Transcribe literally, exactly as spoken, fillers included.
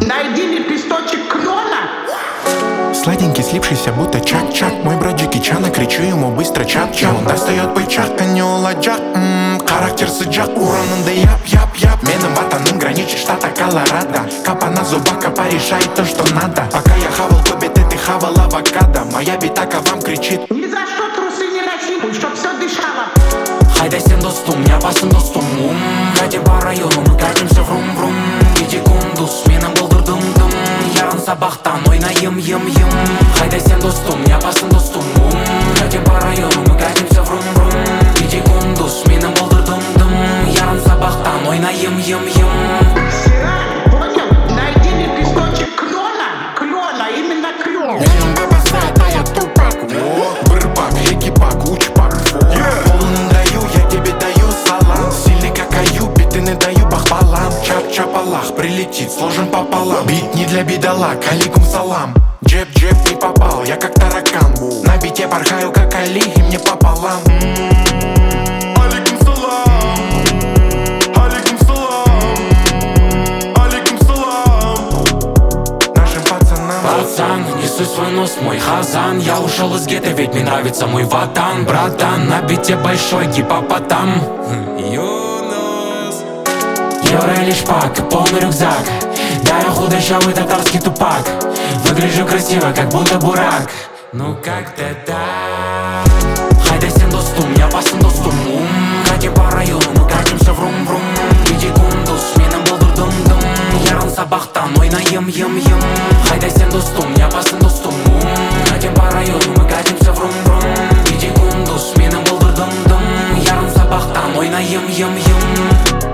найди лепесточек клена. Сладенький, слипшийся, будто чак-чак. Мой брат Джеки Чана, кричу ему быстро чап-чап. Он достает бычак, не уладжак. Ммм, характер сыджак, уронында яп-яп-яп. Менің ватаным граничит штата Колорадо. Капа на зубах, капа решает то, что надо. Пока я хавал кобеты, ты хавал авокадо. Моя битака вам кричит: Ни за что трусы не носи, чтоб все дышало. Хайда сен достум, я басын достум. Катим по району, мы катимся врум-врум. Иди кундус, менің бұлдырдым-дым. Ярын сабақтан ойнайым, ем-ем. Хайда сен достум, я басын достум. Катим по району, мы катимся врум-врум. Иди кундус, менің бұлдырдым-дым. Ярын сабақтан ойнайым, ем-ем. Понял? Найди лепесточек клена. Клена, именно клен. Менің бабасы атая тупак. Бырбак, екипак, учпак. Полын даю, я тебе даю салам. Сильный как Аюб, ты не даю бахбалам. Чап-чапалах, прилетит, сложен пополам. Бит не для бедолаг, алейкум салам. Джеб-джеб не попал, я как таракан. На бите порхаю, как Али, и мне пополам. Алейкум салам. Алейкум салам. Алейкум салам. Нашим пацанам. Пацан, несу свой нос, мой хазан. Я ушел из гетто, ведь мне нравится мой ватан. Братан, на бите большой гипопотам. Евро или шпак, полный рюкзак. Да, я худощавый татарский тупак. Выгляжу красиво, как будто бурак. Ну как-то так. Хайда сен достум, я басын достум. Катим по району, мы катимся врум-врум. Иди кундус, менің бұлдырдым-дым. Ярын сабақтан ойнайым, ем-ем. Хайда сен достум, я басын достум. Катим по району, мы катимся врум-врум. Иди кундус, менің бұлдырдым-дым. Ярын сабақтан ойнайым, ем-ем.